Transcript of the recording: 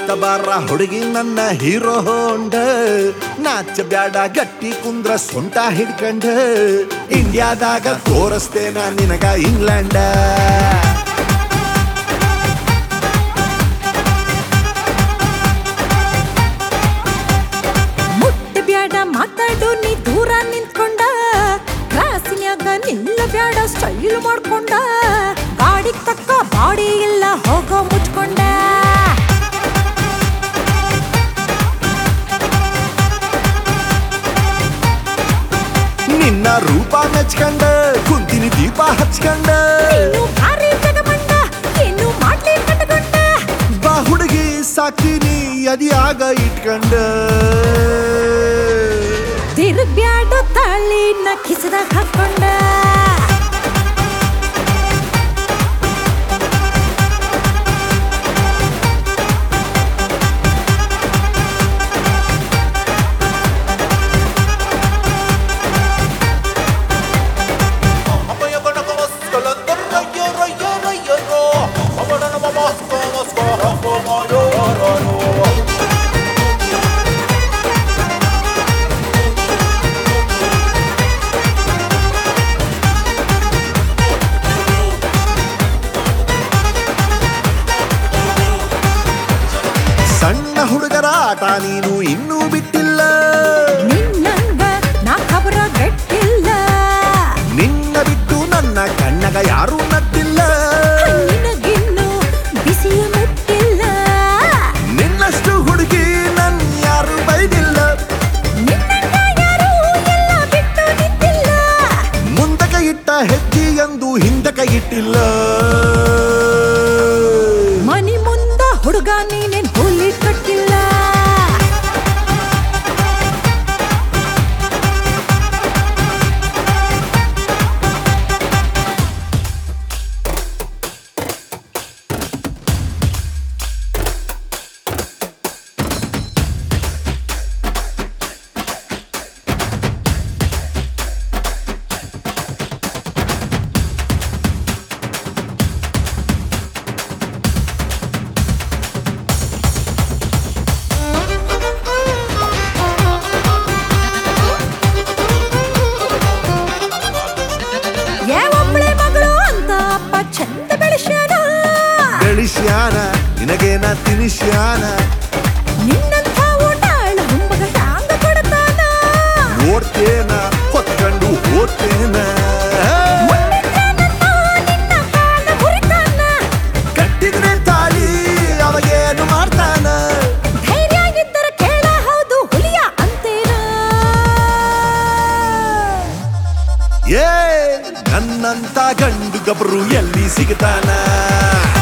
ಬಾರ ಹುಡುಗಿ ನನ್ನ ಹೀರೋ ಹೊಂಡ ನಾಚ ಬ್ಯಾಡ ಗಟ್ಟಿ ಕುಂದ್ರ ಸೊಂಟ ಹಿಡ್ಕಂಡ ಇಂಡಿಯಾದಾಗ ತೋರಿಸ್ತೇನ ನಿನಗ ಇಂಗ್ಲೆಂಡ ಮುಟ್ಟ ಬ್ಯಾಡ ಮಾತಾಡು ನೀ ದೂರ ನಿಂತ್ಕೊಂಡ ಕ್ಲಾಸಿನ್ಯಾಗ ನಿಲ್ಲ ಬ್ಯಾಡ ಸ್ಟೈಲ್ ಮಾಡ್ಕೊಂಡ ಗಾಡಿಗ್ ತಕ್ಕ ಬಾಡಿ ಇಲ್ಲ ಹೋಗೋ ಮುಚ್ಕೊಂಡ ನಿನ್ನ ರೂಪ ಮೆಚ್ಕಂಡ ಕುಂತಿನಿ ದೀಪ ಹಚ್ಕಂಡ ನೀನು ಭಾರಿ ಜಗಮಂಡ ಏನು ಮಾಡ್ಲಿ ಕಟ್ಕೊಂಡ ಬಾ ಹುಡುಗಿ ಸಾಕಿನಿ ಅದಿಯಾಗ ಇಟ್ಕಂಡ ತಿರುಗ್ಬ್ಯಾಡ ತಾಳಿನ ಕಿಸದಾಗ ಹಾಕೊಂಡ ಸಣ್ಣ ಹುಡುಗರ ಆಟ ನೀನು ಇನ್ನೂ ಬಿಟ್ಟಿಲ್ಲ ನಿನ್ನಂಗ ನಾ ಖಬರ ಗಟ್ಟಿಲ್ಲ ನಿನ್ನ ಬಿಟ್ಟು ನನ್ನ ಕಣ್ಣಗ ಯಾರೂ ನಟ್ಟಿಲ್ಲ ನಿನಗಿನ್ನು ಬಿಸಿಯ ಮುಟ್ಟಿಲ್ಲ ನಿನ್ನಷ್ಟು ಹುಡುಗಿ ನನ್ ಯಾರು ಬೈದಿಲ್ಲ ನಿನ್ನಂಗ ಯಾರೂ ಎಲ್ಲ ಬಿಟ್ಟು ನಿಂತಿಲ್ಲ ಮುಂದಕ ಇಟ್ಟ ಹೆಜ್ಜೆಯಂದು ಹಿಂದಕ ಇಟ್ಟಿಲ್ಲ ಮನಿ ಮುಂದ ಹುಡುಗ ನೀನೇನ್ ಹುಲಿ ಕಟ್ಟಿಲ್ಲ ಒಬ್ಬಳೆ ಮಗಳು ಅಂತ ಅಪ್ಪ ಚಂದ ಬೆಳೆಸ್ಯಾನ ಬೆಳಿಸ್ಯಾನ ನಿನಗೇನ ತಿನಿಸ್ಯಾನ ನಿನ್ನಂಥ ಊಟಾಳ ಹುಂಬಗ ಹ್ಯಾಂಗ ಕೊಡ್ತಾನ ನೋಡ್ತೇನ ಹೊತ್ಕೊಂಡು ಓದ್ತೇನ ಮುಟ್ಟಿದ್ದಾನಂತ ನಿನ್ನ ಕಾಲ ಮುರಿತಾನ ಕಟ್ಟಿದ್ರೆ ತಾಳಿ ಅವಾಗೇನು ಮಾಡ್ತಾನ ಧೈರ್ಯ ಇದ್ದರ ಕೇಳ ಹೌದು ಹುಲಿಯ ಅಂತೇನ ಏ ನನ್ನಂತ ಗಂಡು ಗಬ್ರು ಎಲ್ಲಿ ಸಿಗ್ತಾನ